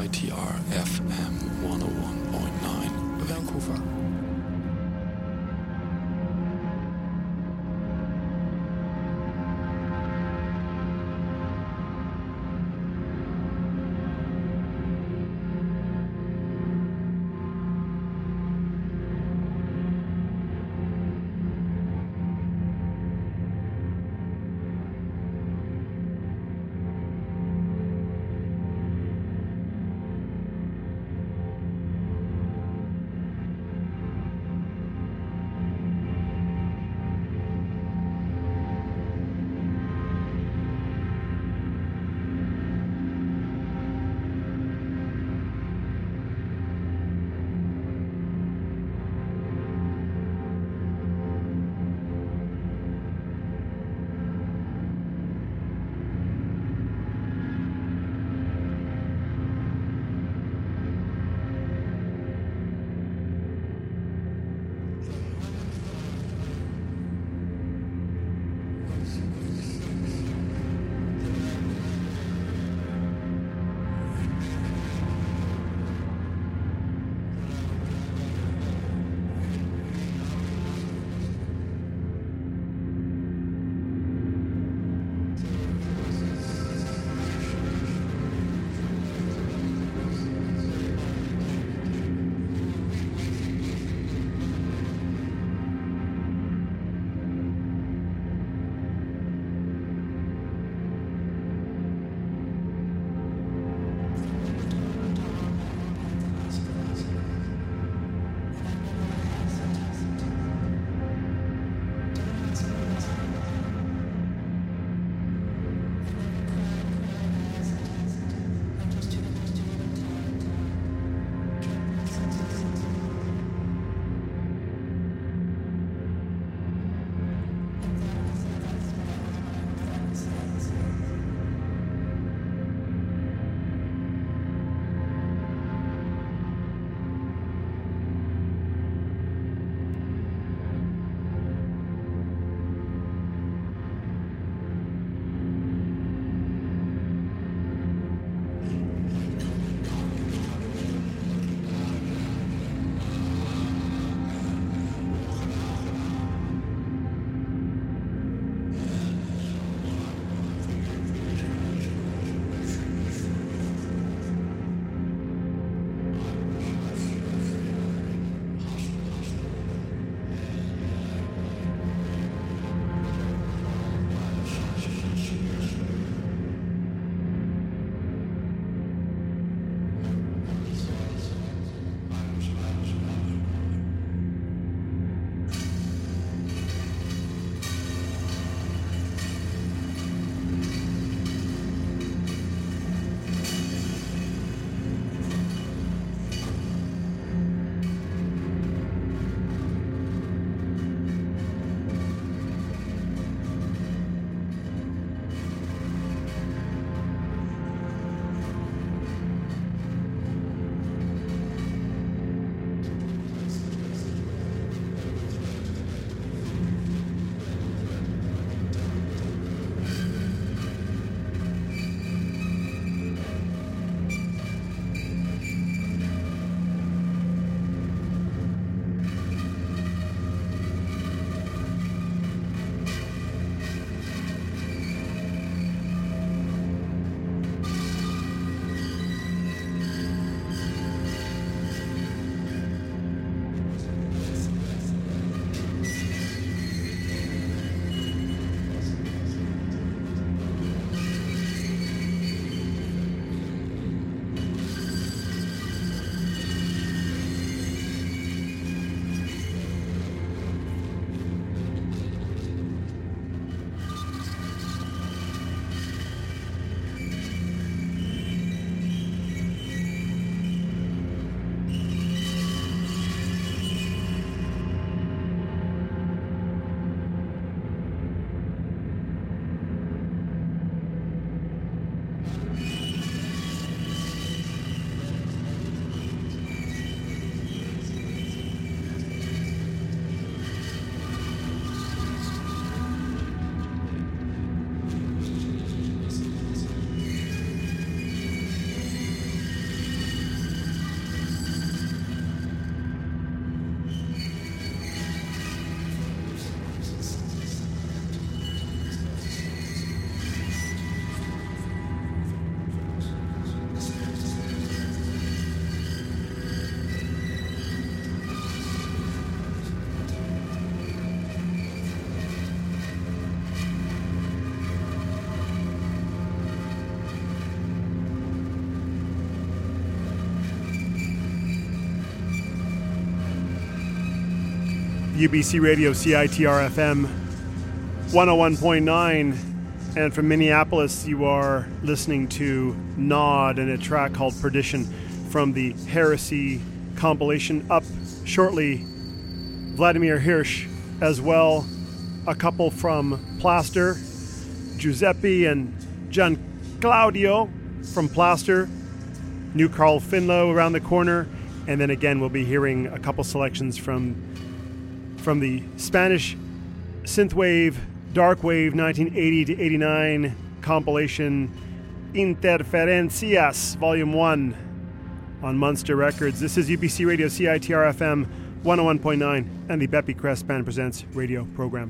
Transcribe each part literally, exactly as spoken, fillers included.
I T R F M honderdéén punt negen Vancouver. U B C Radio, C I T R F M, one oh one point nine. And from Minneapolis, you are listening to Nod and a track called Perdition from the Heresy compilation. Up shortly, Vladimir Hirsch as well. A couple from Plaster, Giuseppe and Gian Claudio from Plaster. New Carl Finlow around the corner. And then again, we'll be hearing a couple selections from, from the Spanish synthwave Darkwave nineteen eighty to eighty-nine compilation Interferencias Volume one on Munster Records. This is U B C Radio, C I T R F M one oh one point nine and the Beppy Crest Band Presents radio program.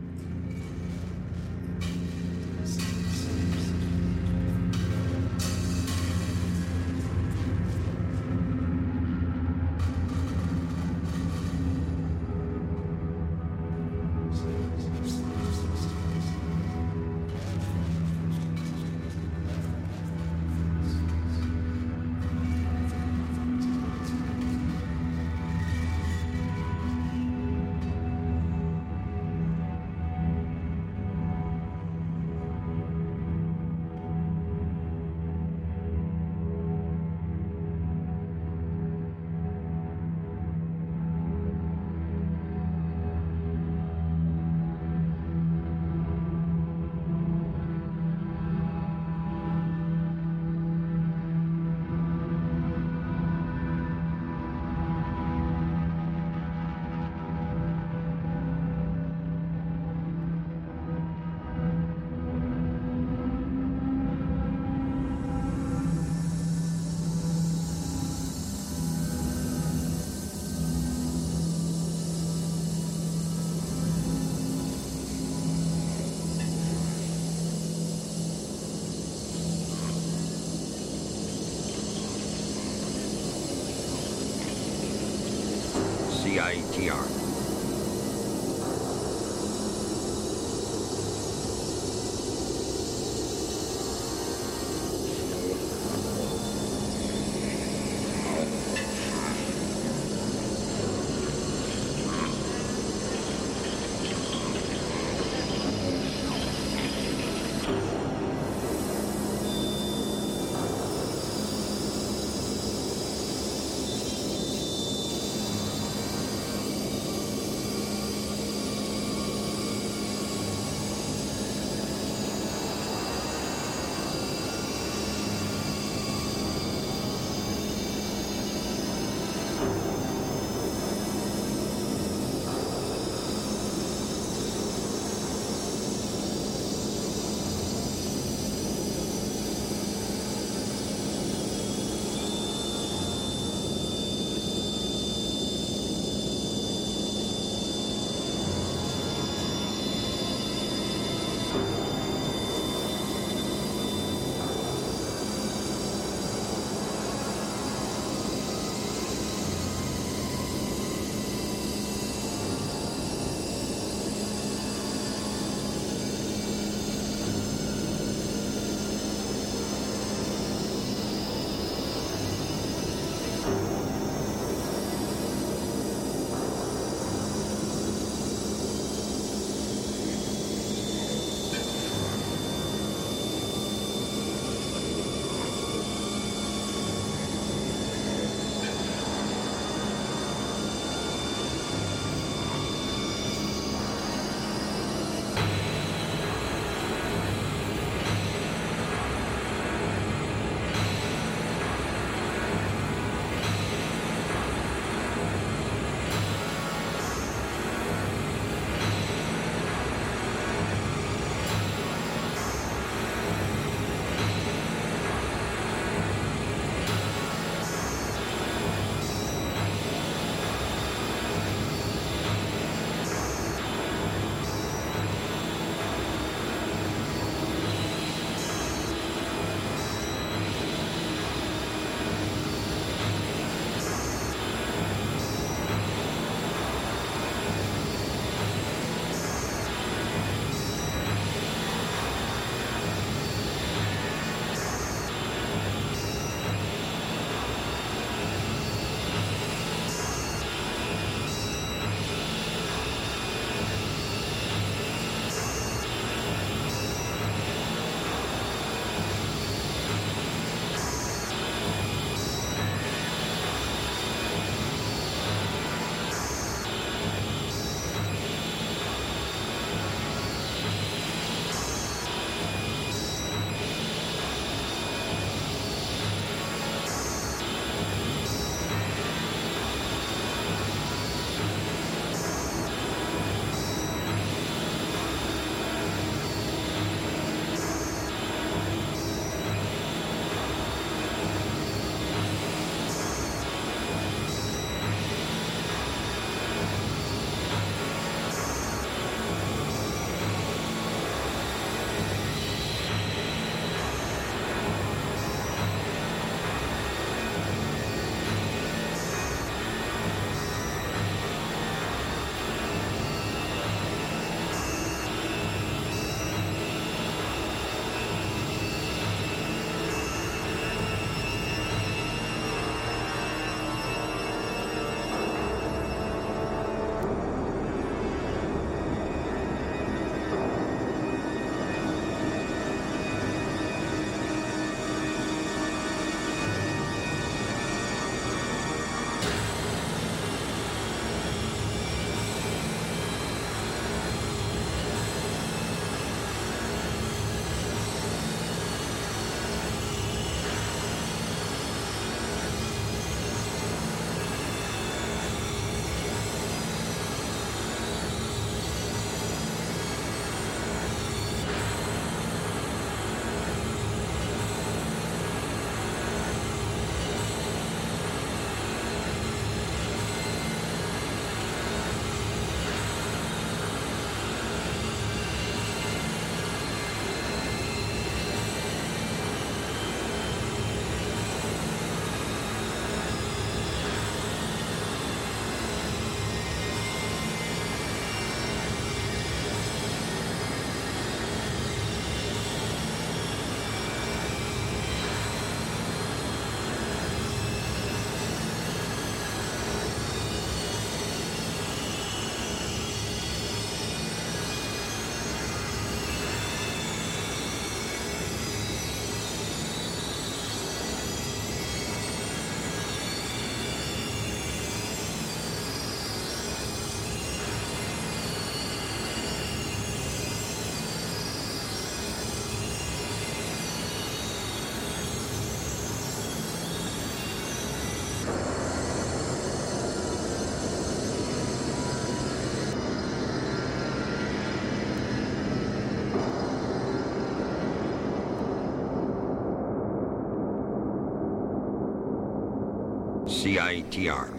C I T R. C I T R.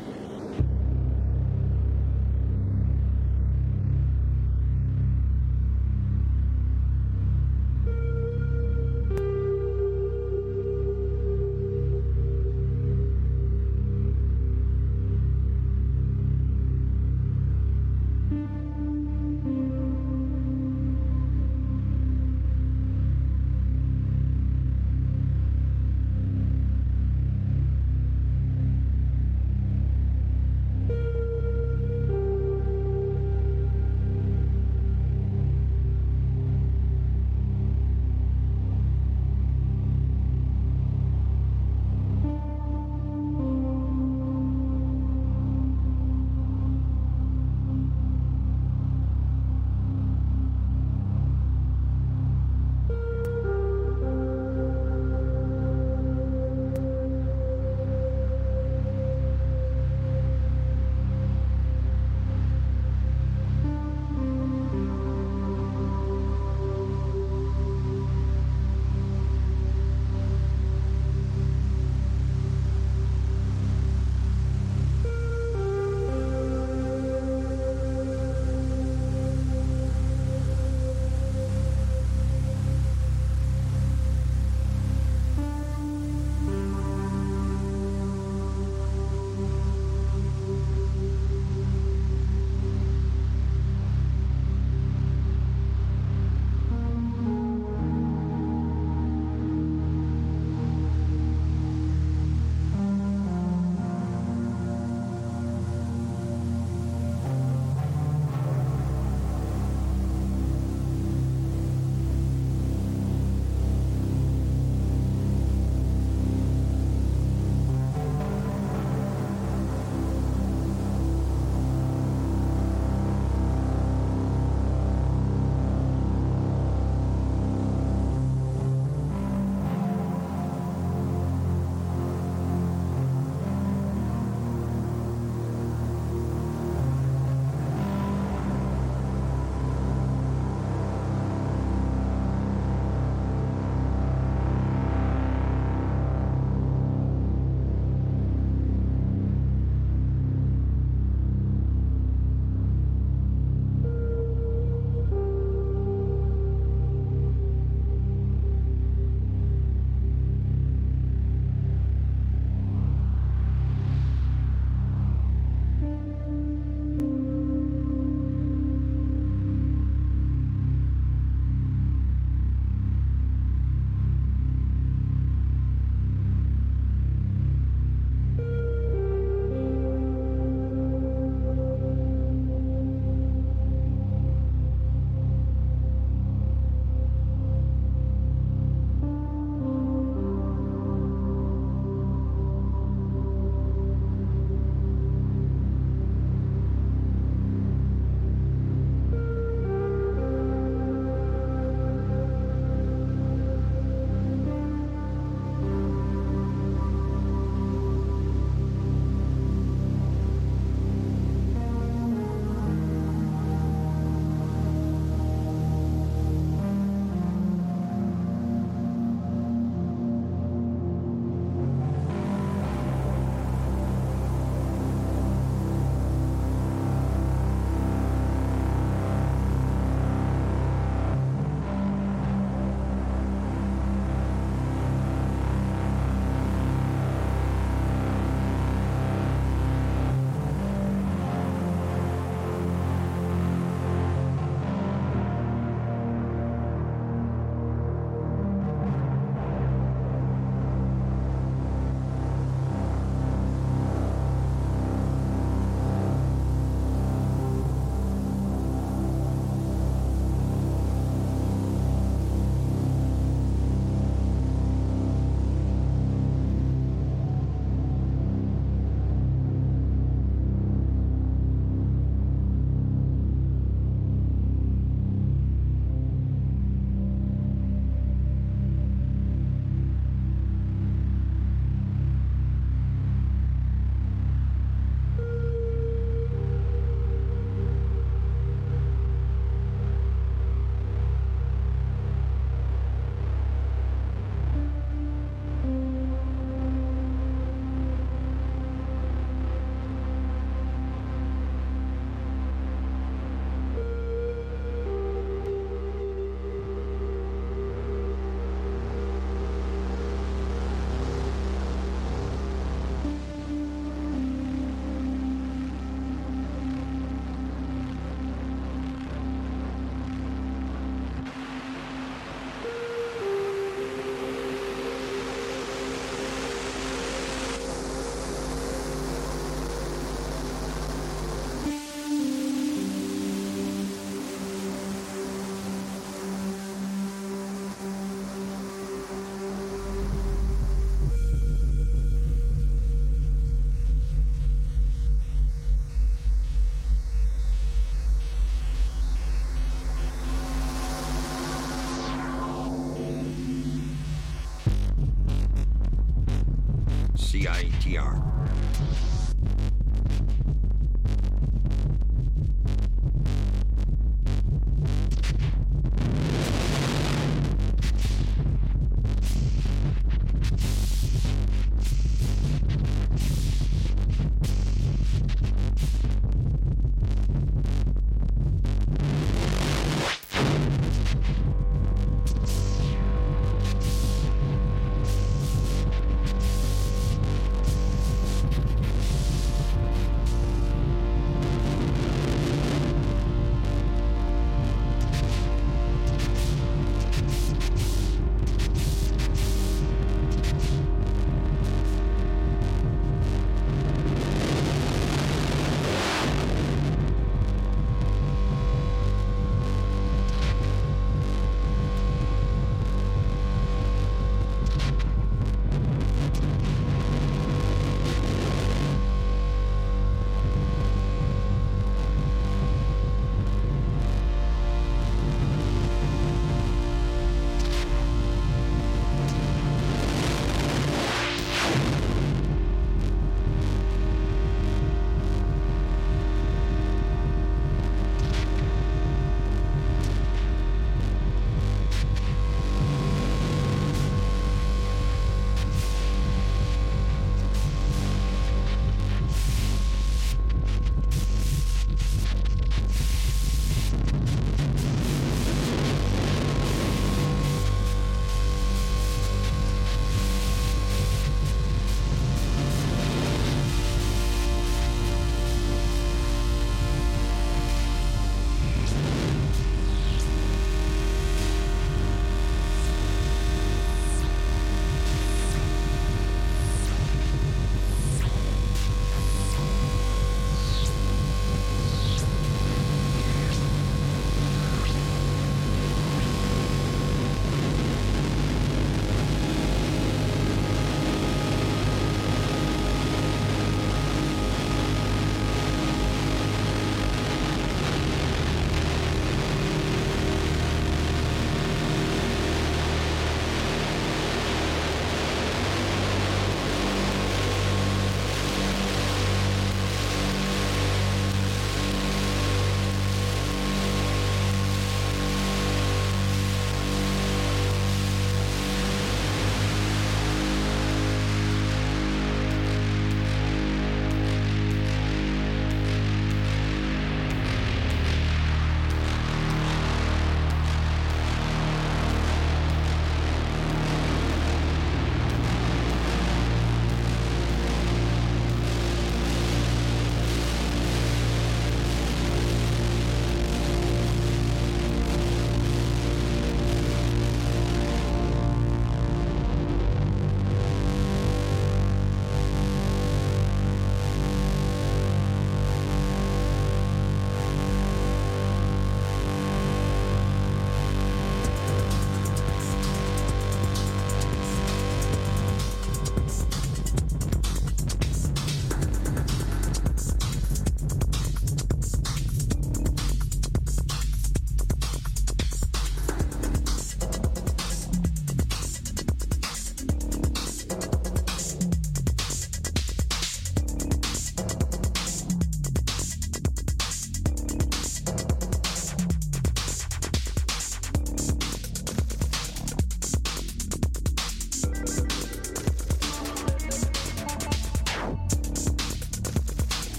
C I T R.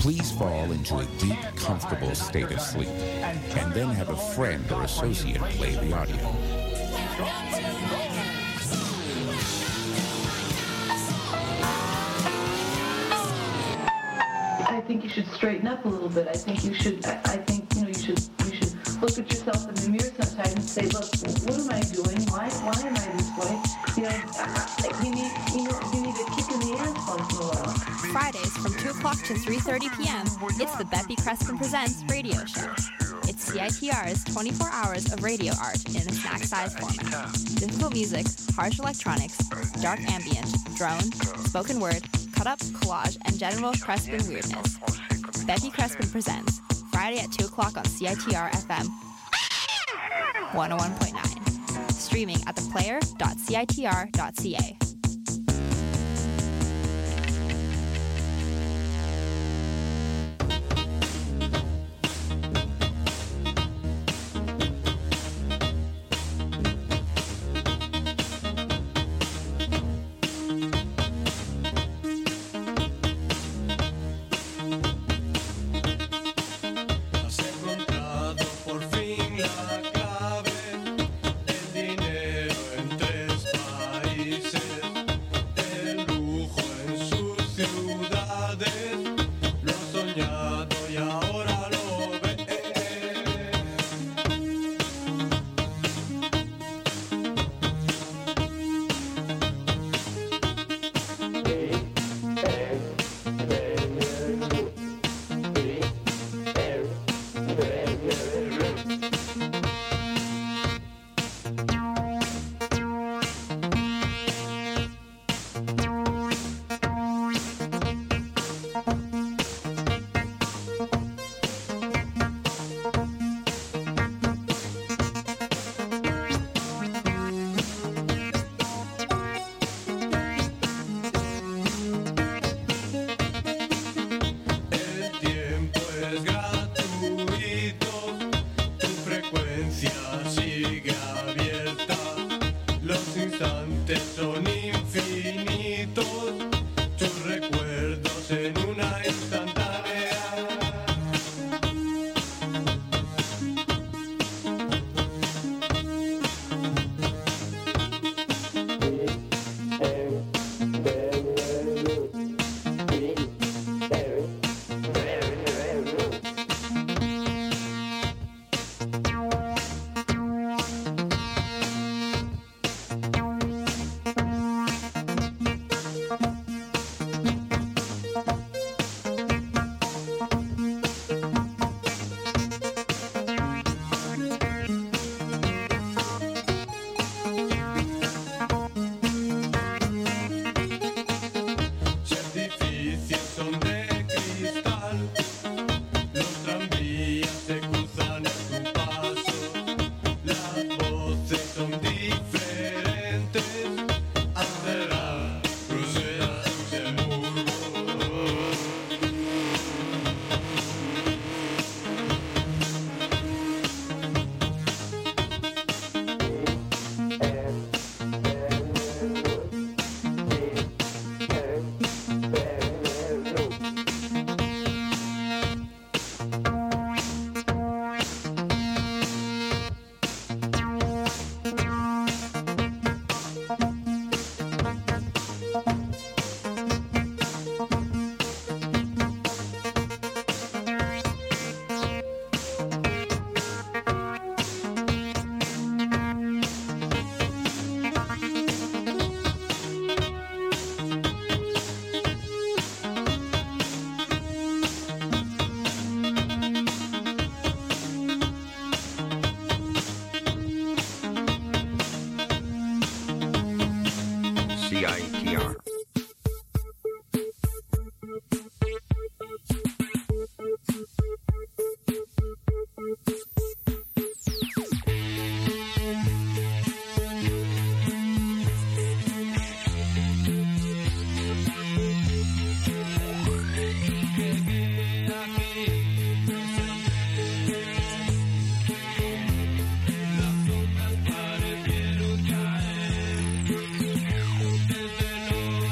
Please fall into a deep, comfortable state of sleep, and then have a friend or associate play the audio. I think you should straighten up a little bit. I think you should, I, I think, you know, you should, you should look at yourself in the mirror sometimes and say, look, what am I doing? Why, why am I this way? You know, I, you need, you know, you need a kick in the ass once in a while. Fridays from two o'clock to three thirty p.m., it's the Beppy Crespin Presents radio show. It's C I T R's twenty-four hours of radio art in a snack-sized format. Difficult music, harsh electronics, dark ambient, drone, spoken word, cut-up, collage, and general Crespin weirdness. Beppy Crespin Presents, Friday at two o'clock on C I T R F M one oh one point nine. Streaming at theplayer dot c i t r dot c a. C I T R. Desde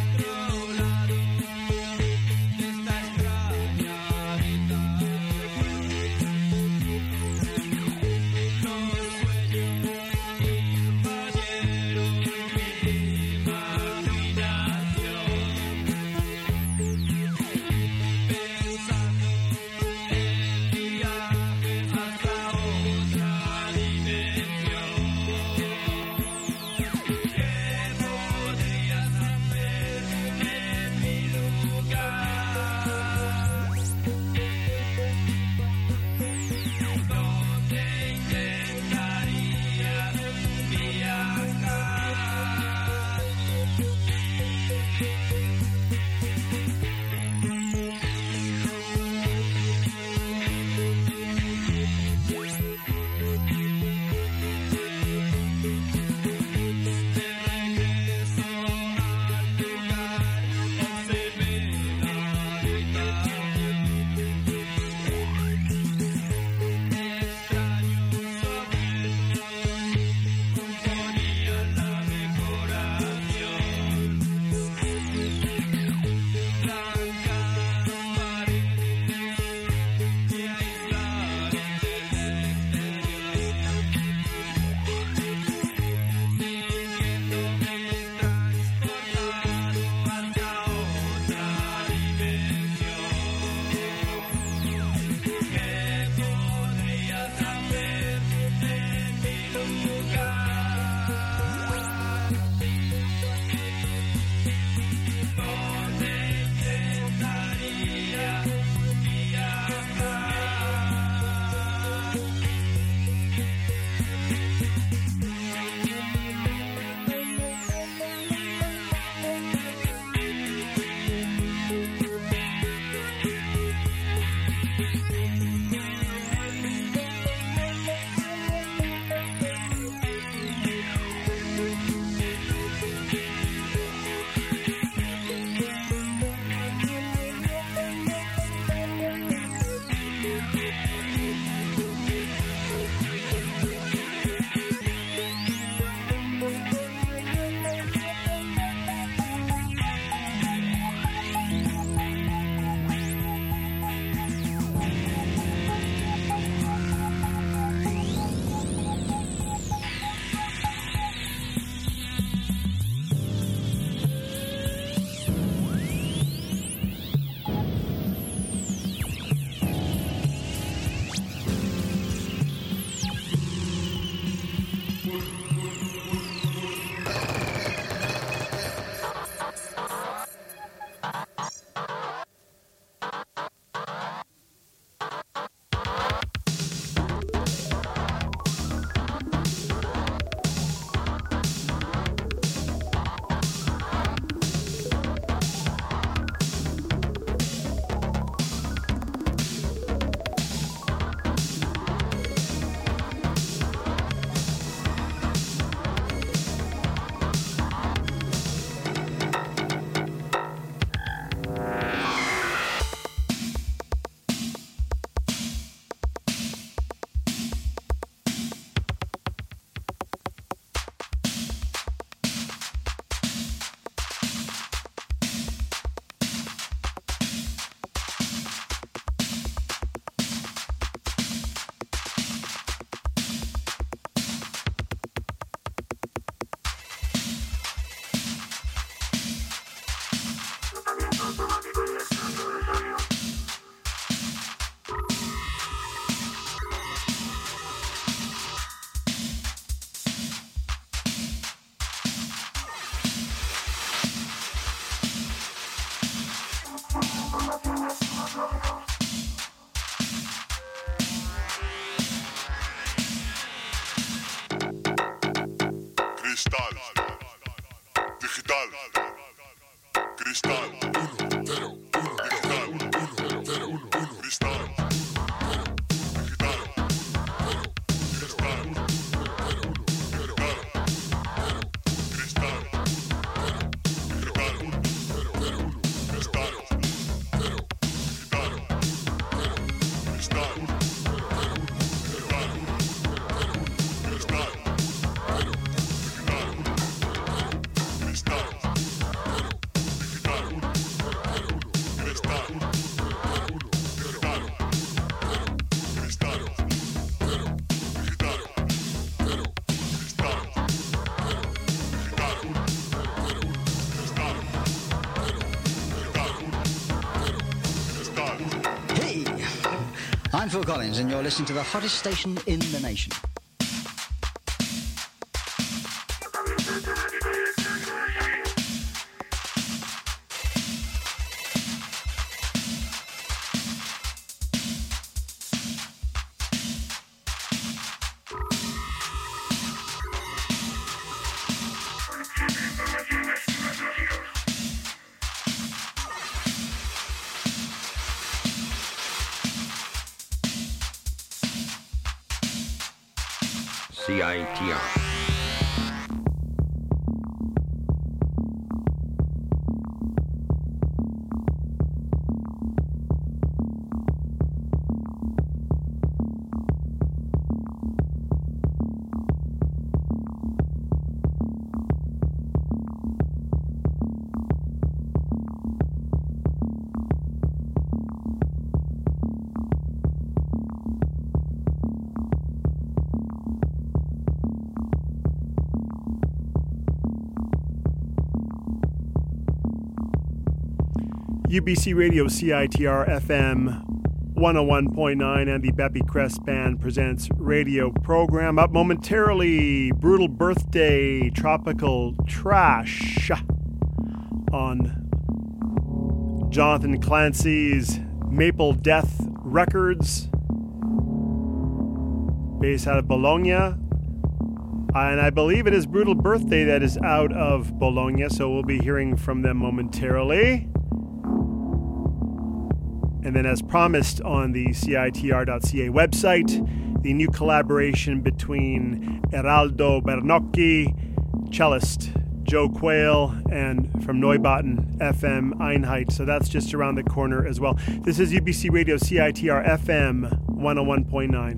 Cristal, digital, cristal, uno, cero, uno, digital, uno, cero, uno, uno, cristal, digital, cristal, uno, cero, uno, cristal, cristal, digital, uno, cero, cero, uno, cristal, cero, digital, cristal, uno, cristal, Hey, I'm Phil Collins, and you're listening to the hottest station in the nation. C I T R. U B C Radio C I T R F M one oh one point nine and the Beppy Crest Band presents radio program. Up momentarily, Brutal Birthday, Tropical Trash on Jonathan Clancy's Maple Death Records, based out of Bologna. And I believe it is Brutal Birthday that is out of Bologna, so we'll be hearing from them momentarily. And then, as promised on the C I T R dot C A website, the new collaboration between Eraldo Bernocchi, cellist Joe Quayle, and from Neubauten F M Einheit. So that's just around the corner as well. This is U B C Radio C I T R F M one oh one point nine.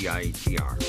C I T R.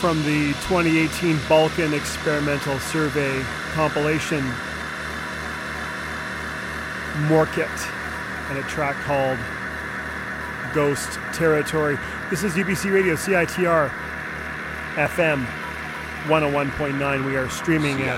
from the twenty eighteen Balkan Experimental Survey compilation, Morkit, and a track called Ghost Territory. This is U B C Radio, C I T R F M one oh one point nine. We are streaming at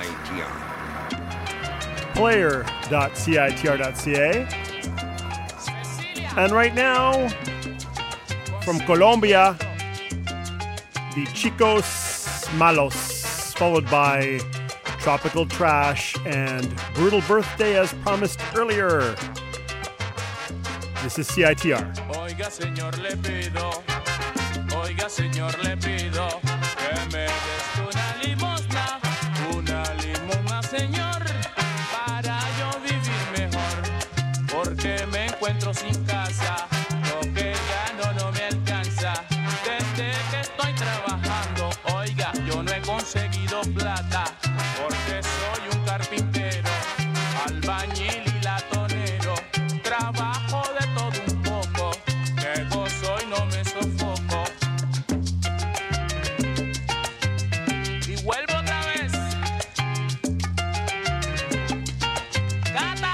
player dot C I T R dot C A. And right now, from Colombia, the Chicos Malos, followed by Tropical Trash and Brutal Birthday as promised earlier. This is C I T R. Oiga, señor, le pido, oiga, señor, le pido que me des una limosna, una limosna, señor, para yo vivir mejor, porque me encuentro sin casa, lo que gano no me alcanza, desde que estoy trabajando, oiga, yo no he conseguido plata, porque soy un carpintero, albañil y latonero, trabajo de todo un poco, que gozo y no me sofoco. Y vuelvo otra vez. ¡Gata!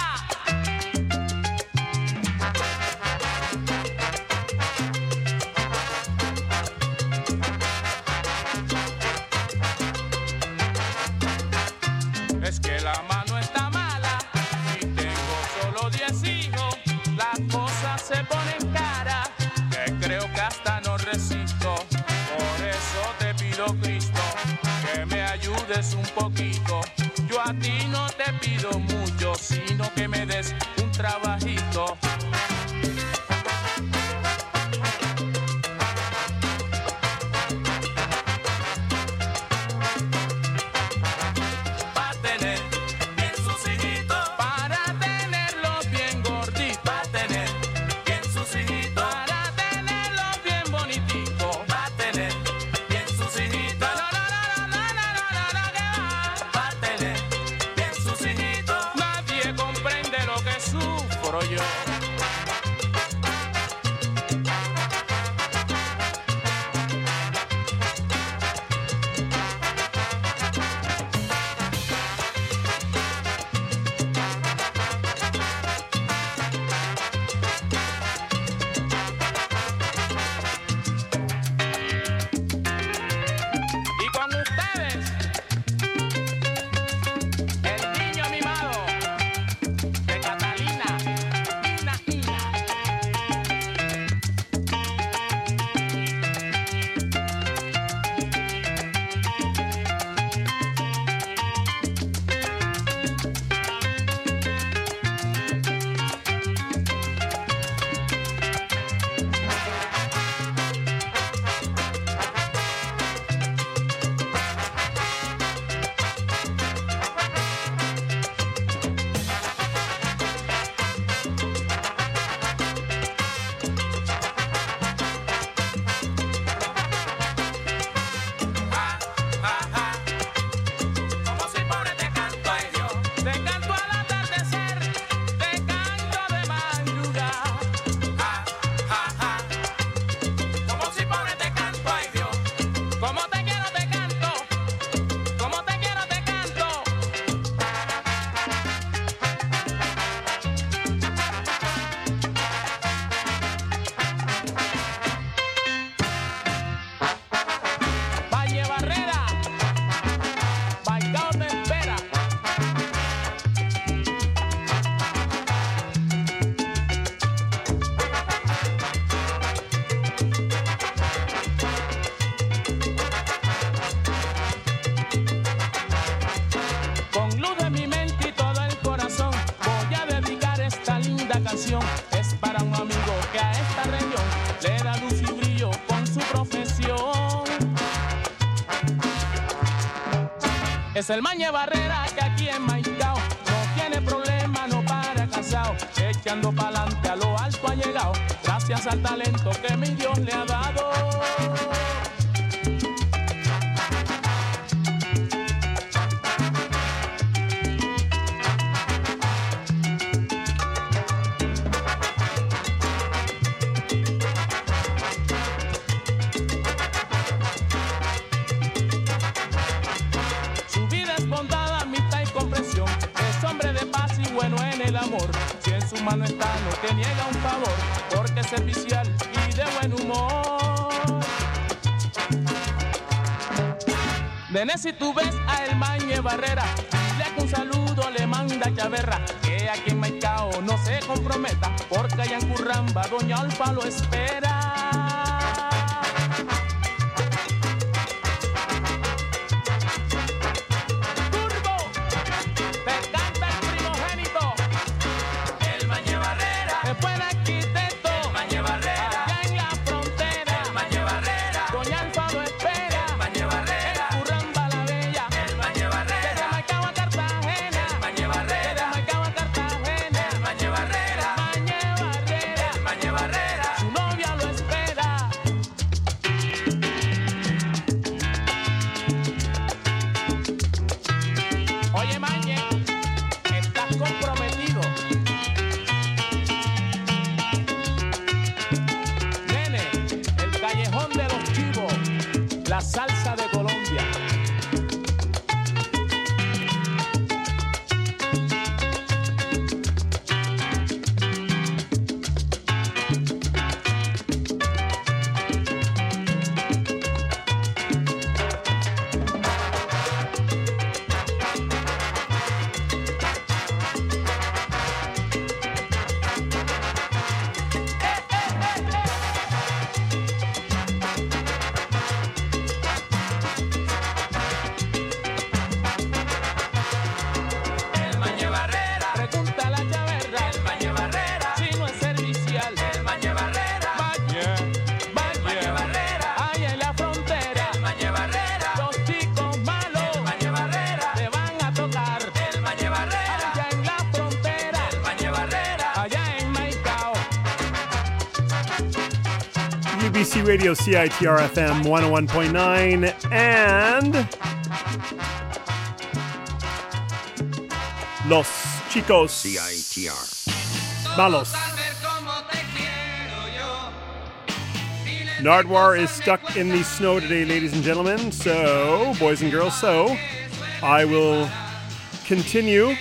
Es que la mano está mala y tengo solo diez hijos. Las cosas se ponen caras, que creo que hasta no resisto. Por eso te pido, Cristo, que me ayudes un poquito. Yo a ti no te pido mucho, sino que me des un trabajito. Pa' tener bien sus hijitos, para tenerlos bien gorditos, pa' tener bien sus hijitos, para tenerlos bien bonititos, pa' tener bien sus hijitos, no, no, no, no, no, no, no, no, que va, pa' tener bien sus hijitos, nadie comprende lo que sufro yo. Y con ustedes, el niño mimado de Catalina, Ina, Ina. Ja, ja, ja. Como si pobre te canto, ay Dios. Te canto al atardecer, te canto de madrugada. Ja, ja, ja. Como si pobre te canto, ay Dios. Como te quiero te canto, como te quiero te canto. Valle Barrera, Baicao te espera. Con luz de mi mente y todo el corazón voy a dedicar esta linda canción. Es para un amigo que a esta región le da luz y brillo con su profesión. Es el Mañe Barrera que aquí en Maicao no tiene problema, no para casado, echando pa'lante a lo alto ha llegado, gracias al talento que mi Dios le ha dado. hermano está, no te niega un favor, porque es servicial y de buen humor. Nene, si tú ves a el Mañe Barrera, dile que un saludo le manda Chaverra, que aquí en Maicao no se comprometa, porque allá en Curramba doña Alfa lo espera. Salsa de Colombia. U B C Radio, C I T R F M one oh one point nine, and Los Chicos C I T R. Malos. Nardwuar is stuck in the snow today, ladies and gentlemen, so, boys and girls, so I will continue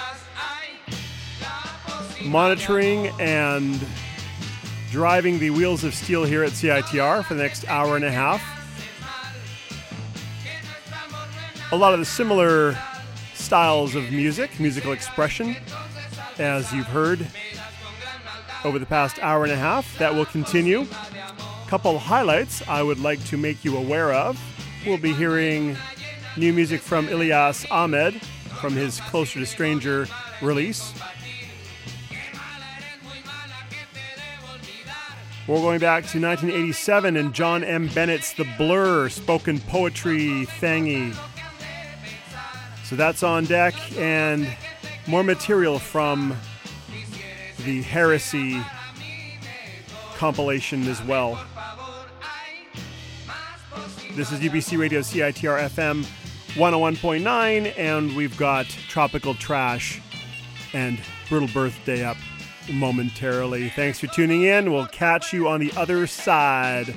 monitoring and driving the wheels of steel here at C I T R for the next hour and a half. A lot of the similar styles of music, musical expression, as you've heard over the past hour and a half, that will continue. A couple highlights I would like to make you aware of. We'll be hearing new music from Ilyas Ahmed from his Closer to Stranger release. We're going back to nineteen eighty-seven and John M. Bennett's The Blur, spoken poetry thingy. So that's on deck, and more material from the Heresy compilation as well. This is U B C Radio, C I T R F M one oh one point nine, and we've got Tropical Trash and Brutal Birthday up momentarily. Thanks for tuning in. We'll catch you on the other side.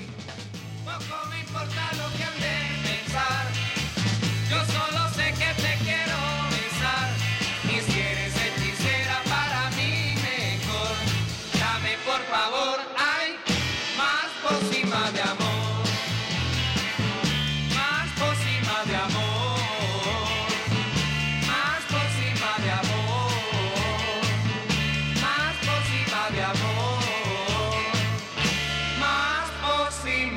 See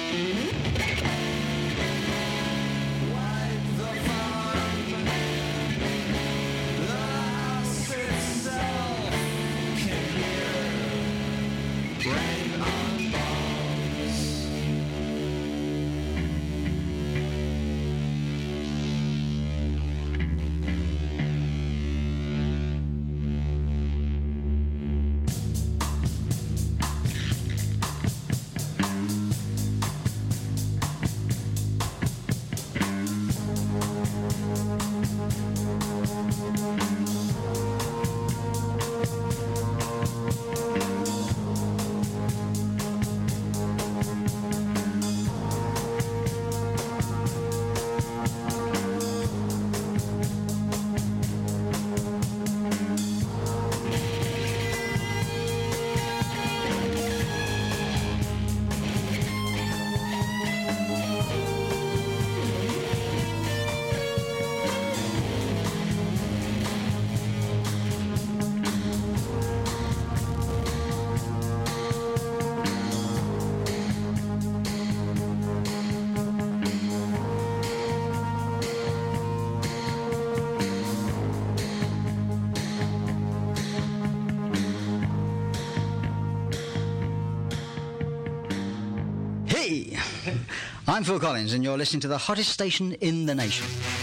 I'm Phil Collins, and you're listening to the hottest station in the nation.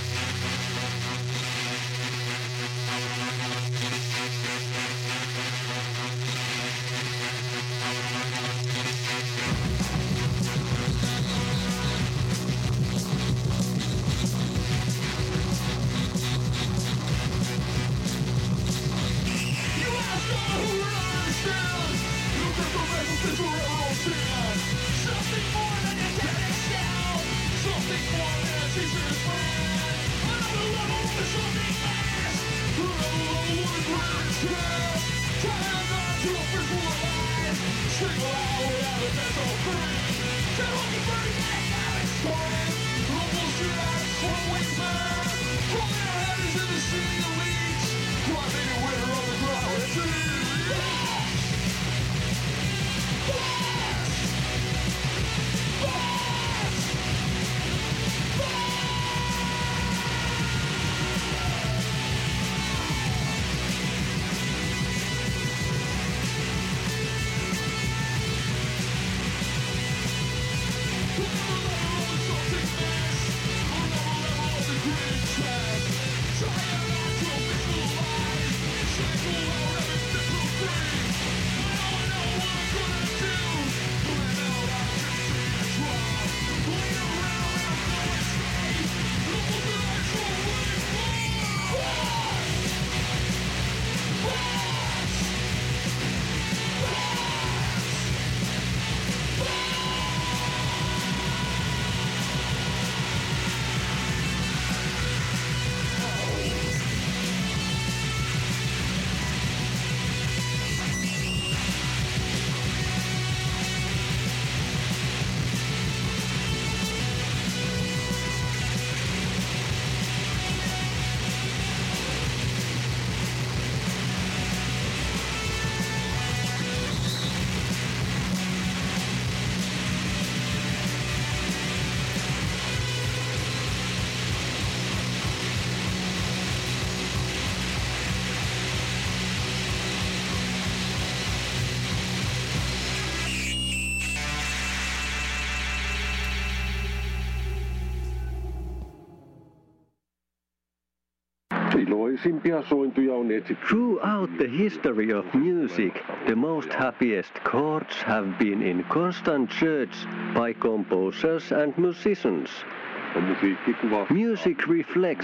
Throughout the history of music, the most happiest chords have been in constant search by composers and musicians. Music reflects